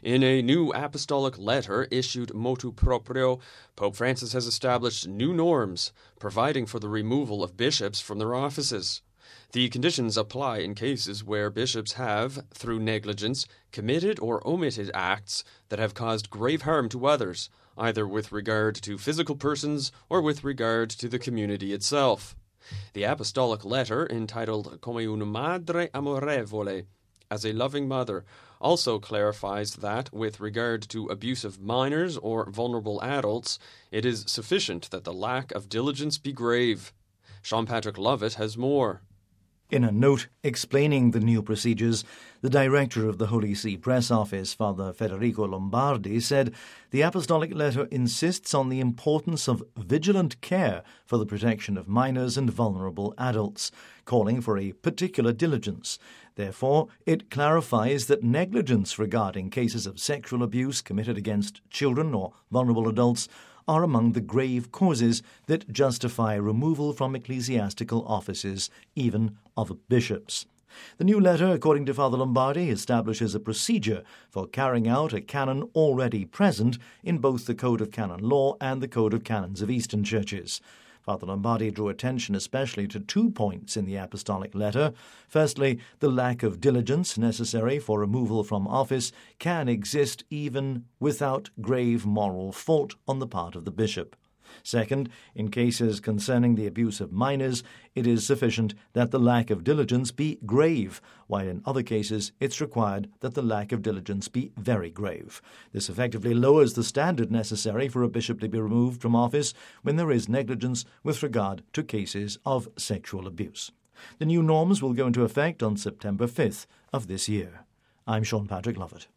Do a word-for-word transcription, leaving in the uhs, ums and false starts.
In a new apostolic letter issued motu proprio, Pope Francis has established new norms, providing for the removal of bishops from their offices. The conditions apply in cases where bishops have, through negligence, committed or omitted acts that have caused grave harm to others, either with regard to physical persons or with regard to the community itself. The apostolic letter, entitled Come una madre amorevole, as a loving mother, also clarifies that, with regard to abuse of minors or vulnerable adults, it is sufficient that the lack of diligence be grave. Sean Patrick Lovett has more. In a note explaining the new procedures, the director of the Holy See Press Office, Father Federico Lombardi, said the apostolic letter insists on the importance of vigilant care for the protection of minors and vulnerable adults, calling for a particular diligence. Therefore, it clarifies that negligence regarding cases of sexual abuse committed against children or vulnerable adults are among the grave causes that justify removal from ecclesiastical offices, even of bishops. The new letter, according to Father Lombardi, establishes a procedure for carrying out a canon already present in both the Code of Canon Law and the Code of Canons of Eastern Churches. Father Lombardi drew attention especially to two points in the apostolic letter. Firstly, the lack of diligence necessary for removal from office can exist even without grave moral fault on the part of the bishop. Second, in cases concerning the abuse of minors, it is sufficient that the lack of diligence be grave, while in other cases it's required that the lack of diligence be very grave. This effectively lowers the standard necessary for a bishop to be removed from office when there is negligence with regard to cases of sexual abuse. The new norms will go into effect on September fifth of this year. I'm Sean Patrick Lovett.